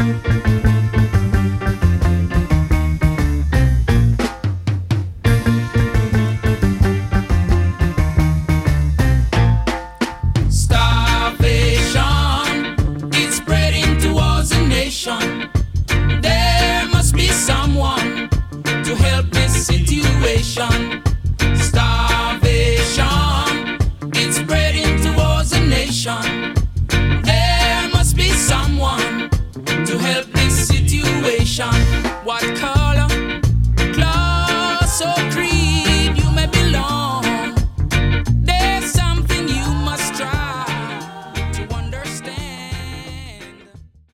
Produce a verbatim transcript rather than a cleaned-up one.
Starvation is spreading towards the nation. There must be someone to help this situation.